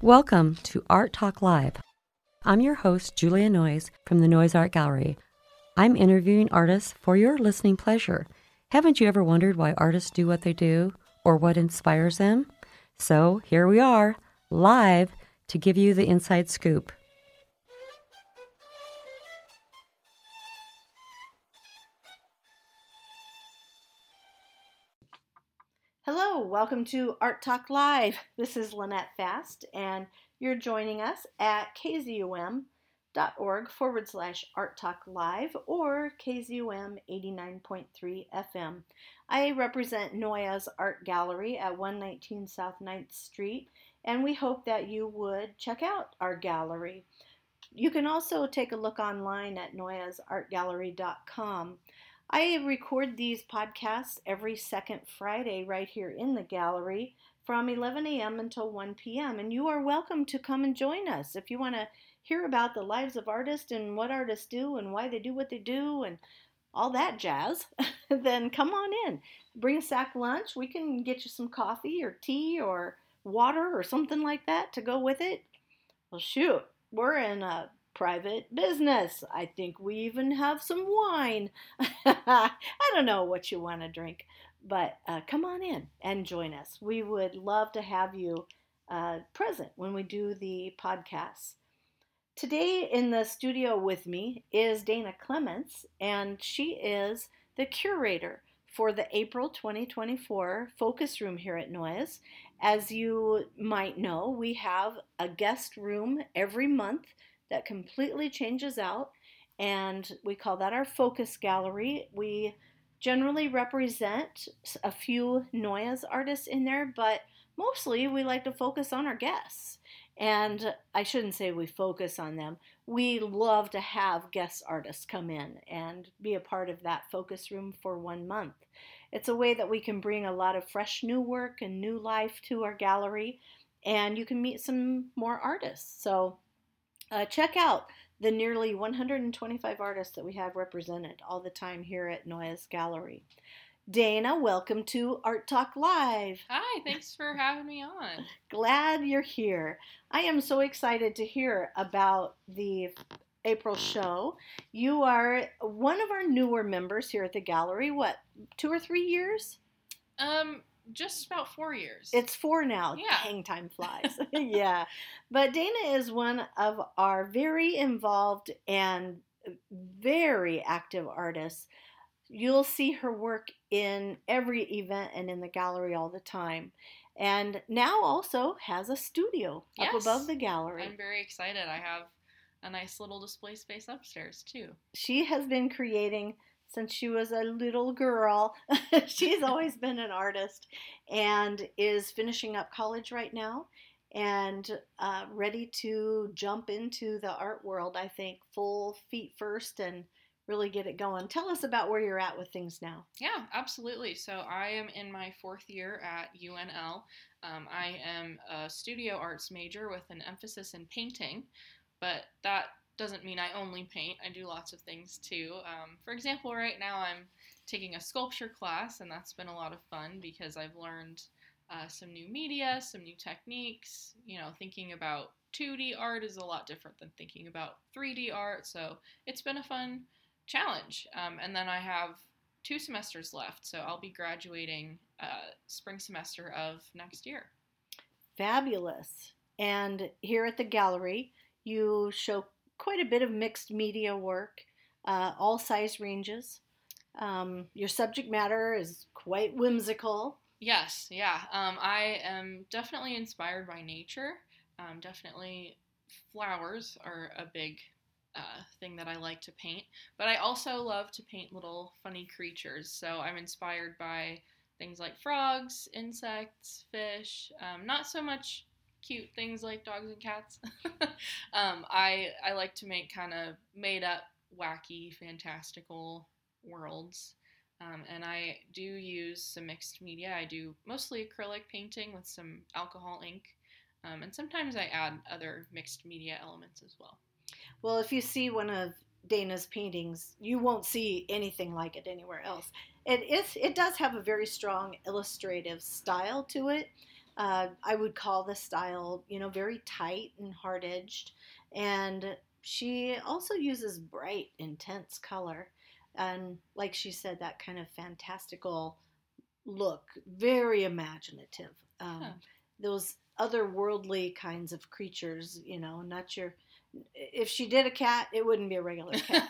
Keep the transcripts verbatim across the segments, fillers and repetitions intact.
Welcome to Art Talk Live. I'm your host, Julia Noyes from the Noyes Art Gallery. I'm interviewing artists for your listening pleasure. Haven't you ever wondered why artists do what they do or what inspires them? So here we are, live, to give you the inside scoop. Hello, welcome to Art Talk Live. This is Lynette Fast, and you're joining us at kzum.org forward slash Art Talk Live or K Z U M eighty-nine point three F M. I represent Noyes Art Gallery at one nineteen South ninth Street, and we hope that you would check out our gallery. You can also take a look online at noyes art gallery dot com. I record these podcasts every second Friday right here in the gallery from eleven a.m. until one p.m. And you are welcome to come and join us. If you want to hear about the lives of artists and what artists do and why they do what they do and all that jazz, then come on in. Bring a sack lunch. We can get you some coffee or tea or water or something like that to go with it. Well, shoot, we're in a private business. I think we even have some wine. I don't know what you want to drink, but uh, come on in and join us. We would love to have you uh, present when we do the podcasts. Today in the studio with me is Dana Clements, and she is the curator for the April twenty twenty-four Focus Room here at Noyes. As you might know, we have a guest room every month that completely changes out, and we call that our Focus Gallery. We generally represent a few Noyes artists in there, but mostly we like to focus on our guests. And I shouldn't say we focus on them. We love to have guest artists come in and be a part of that focus room for one month. It's a way that we can bring a lot of fresh new work and new life to our gallery, and you can meet some more artists. So uh, check out the nearly one hundred twenty-five artists that we have represented all the time here at Noyes Gallery. Dana, welcome to Art Talk Live. Hi, thanks for having me on. Glad you're here. I am so excited to hear about the April show. You are one of our newer members here at the gallery. What, two or three years? Um, just about four years. It's four now. Yeah. Dang, time flies. Yeah. But Dana is one of our very involved and very active artists. You'll see her work in every event and in the gallery all the time. And now also has a studio yes. up above the gallery. I'm very excited. I have a nice little display space upstairs too. She has been creating since she was a little girl. She's always been an artist and is finishing up college right now and uh, ready to jump into the art world, I think, full feet first and really get it going. Tell us about where you're at with things now. Yeah, absolutely. So I am in my fourth year at U N L. Um, I am a studio arts major with an emphasis in painting, but that doesn't mean I only paint. I do lots of things too. Um, for example, right now I'm taking a sculpture class, and that's been a lot of fun because I've learned uh, some new media, some new techniques. You know, thinking about two D art is a lot different than thinking about three D art, so it's been a fun challenge. Um, and then I have two semesters left, so I'll be graduating uh, spring semester of next year. Fabulous. And here at the gallery, you show quite a bit of mixed media work, uh, all size ranges. Um, your subject matter is quite whimsical. Yes, yeah. Um, I am definitely inspired by nature. Um, definitely flowers are a big Uh, thing that I like to paint, but I also love to paint little funny creatures, so I'm inspired by things like frogs, insects, fish, um, not so much cute things like dogs and cats. um, I, I like to make kind of made up, wacky, fantastical worlds, um, and I do use some mixed media. I do mostly acrylic painting with some alcohol ink, um, and sometimes I add other mixed media elements as well. Well, if you see one of Dana's paintings, you won't see anything like it anywhere else. It is, it does have a very strong illustrative style to it, Uh, I would call the style, you know, very tight and hard edged. And she also uses bright, intense color. And like she said, that kind of fantastical look, very imaginative. Huh. Um, those otherworldly kinds of creatures, you know, not your. If she did a cat, it wouldn't be a regular cat.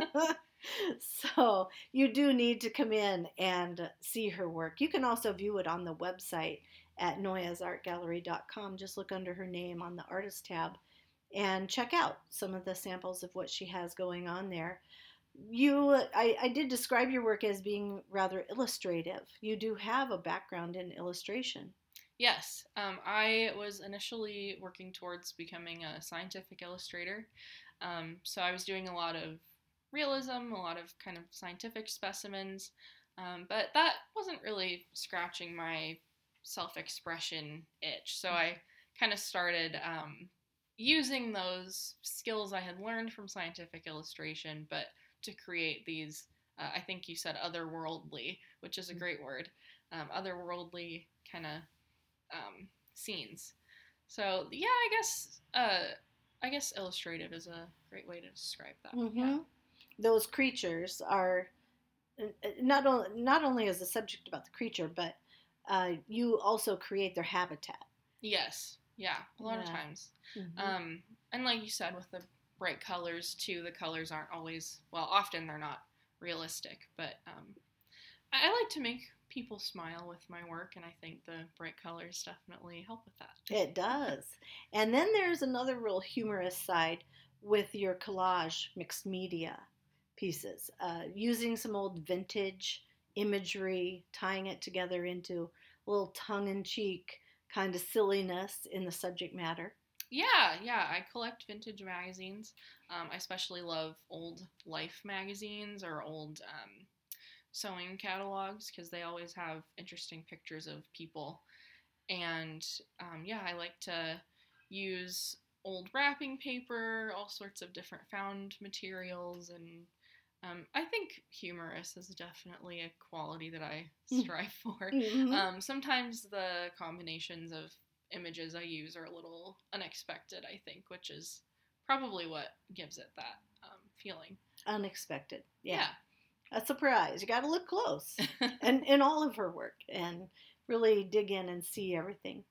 So you do need to come in and see her work. You can also view it on the website at noyes art gallery dot com. Just look under her name on the artist tab and check out some of the samples of what she has going on there. You, I, I did describe your work as being rather illustrative. You do have a background in illustration. Yes, um, I was initially working towards becoming a scientific illustrator. Um, so I was doing a lot of realism, a lot of kind of scientific specimens, um, but that wasn't really scratching my self expression itch. So I kind of started um, using those skills I had learned from scientific illustration, but to create these, uh, I think you said otherworldly, which is a great word, um, otherworldly kind of um, scenes. So yeah, I guess uh, I guess illustrative is a great way to describe that. Mm-hmm. Yeah. Those creatures are not only not only as a subject about the creature, but uh, you also create their habitat. Yes. Yeah. A lot Yeah. of times. Mm-hmm. Um, and like you said, with the bright colors too, the colors aren't always well. Often they're not realistic, but um, I, I like to make people smile with my work, and I think the bright colors definitely help with that. It does. And then there's another real humorous side with your collage mixed media pieces, uh, using some old vintage imagery, tying it together into a little tongue in cheek kind of silliness in the subject matter. Yeah, yeah. I collect vintage magazines. Um, I especially love old Life magazines or old um, sewing catalogs because they always have interesting pictures of people. And um, yeah, I like to use old wrapping paper, all sorts of different found materials, and um, I think humorous is definitely a quality that I strive for. Mm-hmm. Um, sometimes the combinations of images I use are a little unexpected, I think, which is probably what gives it that um, feeling. Unexpected. Yeah. Yeah. A surprise. You got to look close and in all of her work and really dig in and see everything.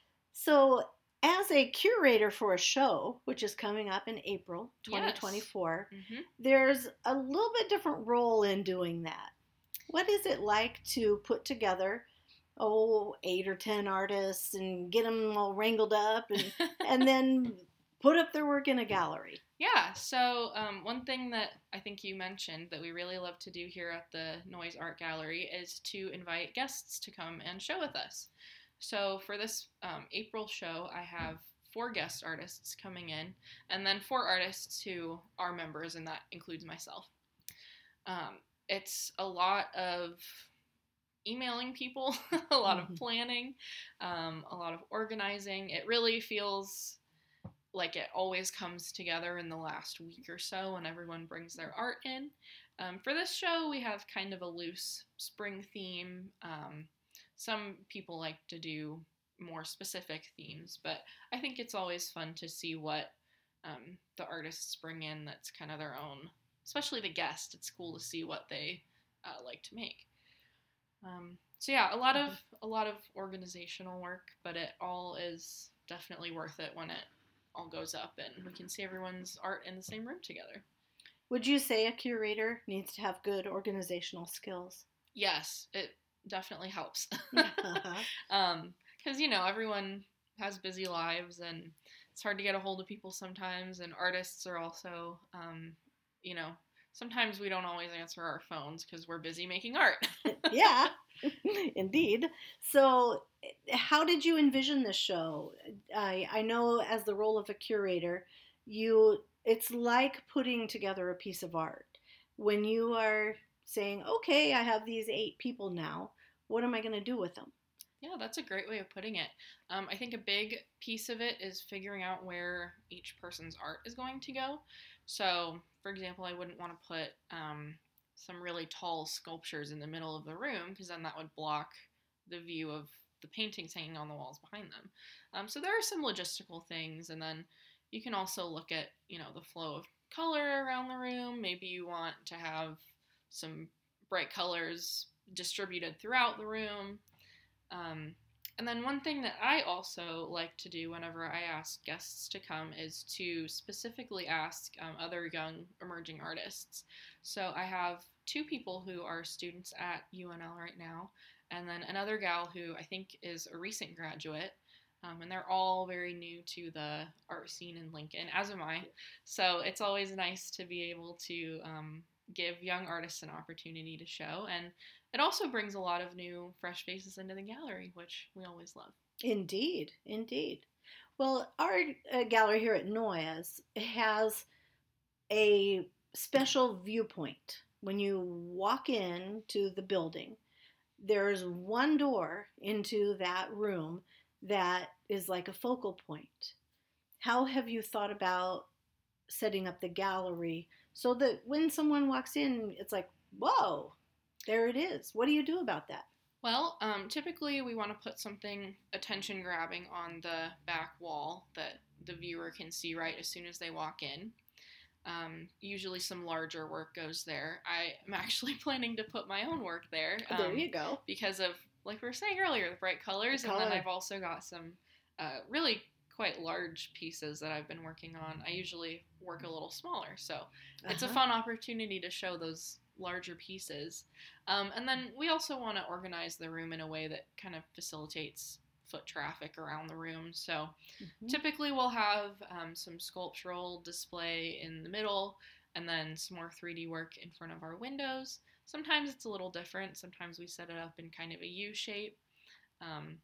So, as a curator for a show, which is coming up in April twenty twenty-four, Yes. Mm-hmm. there's a little bit different role in doing that. What is it like to put together, oh, eight or ten artists and get them all wrangled up and, and then put up their work in a gallery? Yeah, so um, one thing that I think you mentioned that we really love to do here at the Noyes Art Gallery is to invite guests to come and show with us. So for this um, April show, I have four guest artists coming in, and then four artists who are members, and that includes myself. Um, it's a lot of emailing people, a lot of planning, um, a lot of organizing. It really feels like it always comes together in the last week or so when everyone brings their art in. Um, for this show, we have kind of a loose spring theme. Um, some people like to do more specific themes, but I think it's always fun to see what um, the artists bring in that's kind of their own, especially the guest. It's cool to see what they uh, like to make. Um, so yeah, a lot of a lot of organizational work, but it all is definitely worth it when it all goes up and we can see everyone's art in the same room together. Would you say a curator needs to have good organizational skills? Yes, it definitely helps. Uh-huh. um, because you know everyone has busy lives and it's hard to get a hold of people sometimes, and artists are also, um, you know, sometimes we don't always answer our phones because we're busy making art. Yeah, indeed. So, how did you envision this show? I I know as the role of a curator, you it's like putting together a piece of art. When you are saying, "Okay, I have these eight people now. What am I going to do with them?" Yeah, that's a great way of putting it. Um, I think a big piece of it is figuring out where each person's art is going to go. So, for example, I wouldn't want to put um, some really tall sculptures in the middle of the room because then that would block the view of the paintings hanging on the walls behind them. Um, so there are some logistical things, and then you can also look at, you know, the flow of color around the room. Maybe you want to have some bright colors distributed throughout the room. Um, and then one thing that I also like to do whenever I ask guests to come is to specifically ask um, other young emerging artists. So I have two people who are students at U N L right now, and then another gal who I think is a recent graduate. Um, and they're all very new to the art scene in Lincoln, as am I. So it's always nice to be able to um, give young artists an opportunity to show. And it also brings a lot of new, fresh faces into the gallery, which we always love. Indeed, indeed. Well, our uh, gallery here at Noyes has a special viewpoint. When you walk into the building, there's one door into that room that is like a focal point. How have you thought about setting up the gallery so that when someone walks in, it's like, whoa, there it is. What do you do about that? Well, um, typically we want to put something attention-grabbing on the back wall that the viewer can see right as soon as they walk in. Um, usually some larger work goes there. I am actually planning to put my own work there. Um, there you go. Because of, like we were saying earlier, the bright colors. The and color. then I've also got some uh, really quite large pieces that I've been working on. I usually work a little smaller, so it's Uh-huh. a fun opportunity to show those larger pieces. Um, and then we also want to organize the room in a way that kind of facilitates foot traffic around the room. So Mhm. typically we'll have um, some sculptural display in the middle, and then some more three D work in front of our windows. Sometimes it's a little different. Sometimes we set it up in kind of a U shape. Um,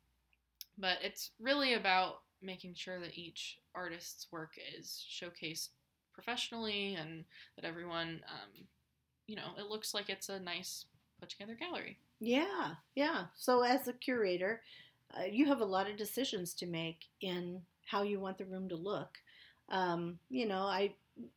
but it's really about making sure that each artist's work is showcased professionally, and that everyone, um, you know, it looks like it's a nice put together gallery. Yeah, yeah. So as a curator, uh, you have a lot of decisions to make in how you want the room to look. Um, you know, I,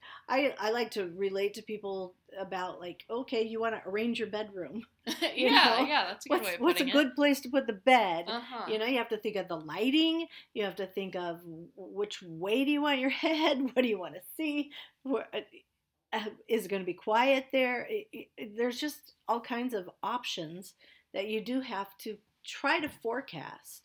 I, I like to relate to people about like, okay, you want to arrange your bedroom. yeah, You know? yeah, that's a good What's, way of what's a putting it. good place to put the bed? Uh-huh. You know, you have to think of the lighting. You have to think of which way do you want your head? What do you want to see? Where, uh, is it going to be quiet there? It, it, there's just all kinds of options that you do have to try to forecast.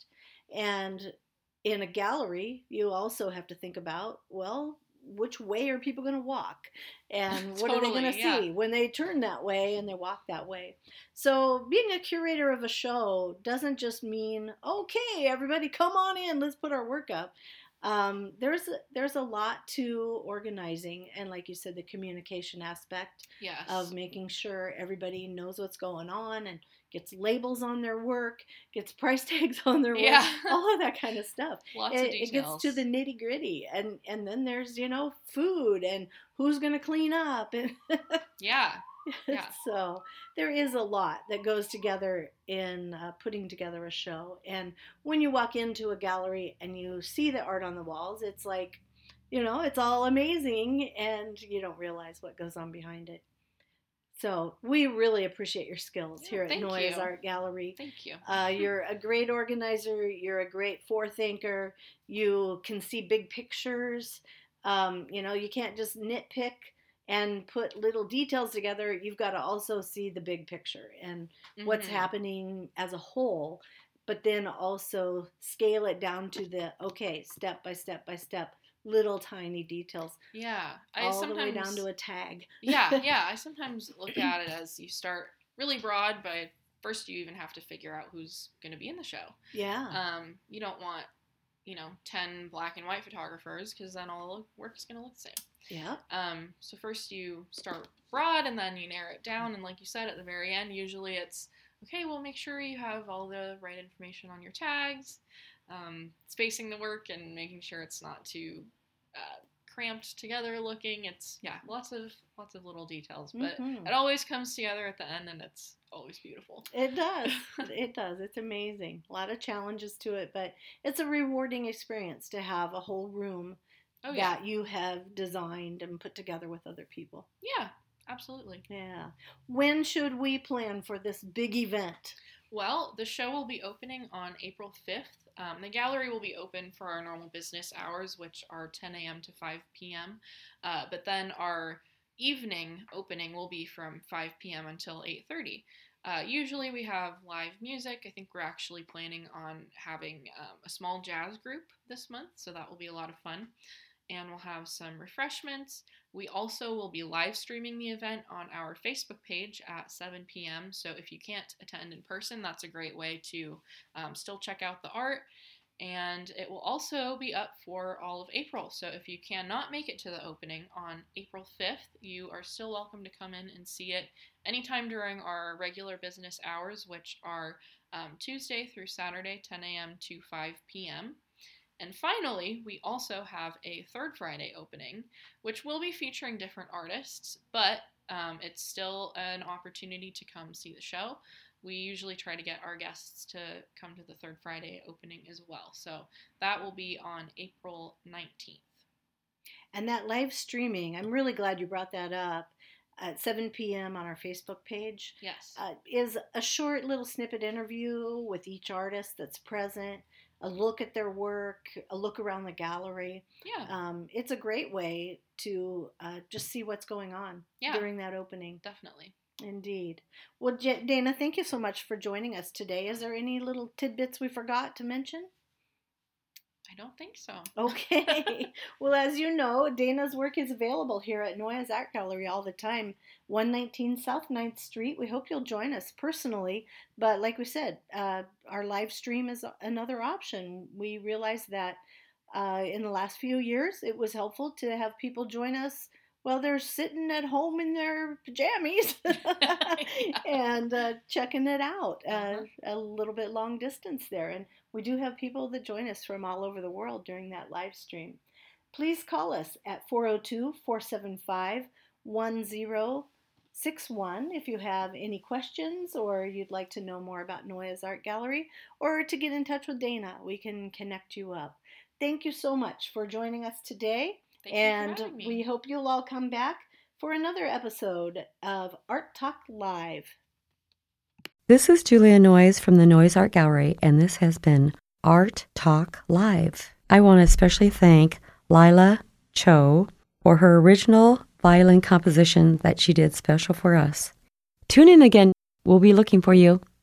And in a gallery, you also have to think about, well, which way are people going to walk? And what Totally, are they going to yeah. see when they turn that way and they walk that way? So being a curator of a show doesn't just mean, okay, everybody come on in, let's put our work up. Um, there's, a, there's a lot to organizing, and like you said, the communication aspect Yes. of making sure everybody knows what's going on and gets labels on their work, gets price tags on their Yeah. work, all of that kind of stuff. Lots it, of details. it gets to the nitty gritty, and and then there's, you know, food and who's going to clean up, and yeah. Yeah. so there is a lot that goes together in uh, putting together a show. And when you walk into a gallery and you see the art on the walls, it's like, you know, it's all amazing, and you don't realize what goes on behind it. So we really appreciate your skills Yeah, here at thank Noyes you. Art Gallery. Thank you. Uh, you're a great organizer. You're a great forethinker. You can see big pictures. Um, you know, you can't just nitpick and put little details together. You've got to also see the big picture and what's Mhm. happening as a whole, but then also scale it down to the, okay, step by step by step, little tiny details, Yeah. I all sometimes, the way down to a tag. yeah, yeah. I sometimes look at it as you start really broad, but first you even have to figure out who's going to be in the show. Yeah. Um, you don't want, you know, ten black and white photographers, because then all the work is going to look the same. Yeah. Um, so first you start broad, and then you narrow it down, and like you said, at the very end, usually it's, okay, well, make sure you have all the right information on your tags, um, spacing the work and making sure it's not too uh, cramped together looking. It's, yeah, lots of lots of little details, but Mhm. it always comes together at the end, and it's always beautiful. It does. It does. It's amazing. A lot of challenges to it, but it's a rewarding experience to have a whole room Oh, yeah. that you have designed and put together with other people. Yeah, absolutely. Yeah. When should we plan for this big event? Well, the show will be opening on April fifth. Um, the gallery will be open for our normal business hours, which are ten a.m. to five p.m. Uh, but then our evening opening will be from five p.m. until eight thirty. Uh, usually we have live music. I think we're actually planning on having um, a small jazz group this month, so that will be a lot of fun. And we'll have some refreshments. We also will be live streaming the event on our Facebook page at seven p.m. So if you can't attend in person, that's a great way to um, still check out the art. And it will also be up for all of April. So if you cannot make it to the opening on April fifth, you are still welcome to come in and see it anytime during our regular business hours, which are um, Tuesday through Saturday, ten a.m. to five p.m. And finally, we also have a third Friday opening, which will be featuring different artists, but um, it's still an opportunity to come see the show. We usually try to get our guests to come to the third Friday opening as well. So that will be on April nineteenth. And that live streaming, I'm really glad you brought that up, at seven p.m. on our Facebook page. Yes. Uh, is a short little snippet interview with each artist that's present, a look at their work, a look around the gallery. Yeah. Um, it's a great way to uh, just see what's going on yeah, during that opening. Definitely. Indeed. Well, J- Dana, thank you so much for joining us today. Is there any little tidbits we forgot to mention? I don't think so. Okay. Well, as you know, Dana's work is available here at Noyes Art Gallery all the time, one nineteen South ninth Street. We hope you'll join us personally. But like we said, uh, our live stream is another option. We realized that uh, in the last few years, it was helpful to have people join us while they're sitting at home in their pajamas and uh, checking it out uh, uh-huh. a little bit long distance there. And we do have people that join us from all over the world during that live stream. Please call us at four oh two, four seven five, one oh six one if you have any questions or you'd like to know more about Noyes Art Gallery, or to get in touch with Dana. We can connect you up. Thank you so much for joining us today. Thank and you for having me. We hope you'll all come back for another episode of Art Talk Live. This is Julia Noyes from the Noyes Art Gallery, and this has been Art Talk Live. I want to especially thank Lila Cho for her original violin composition that she did special for us. Tune in again. We'll be looking for you.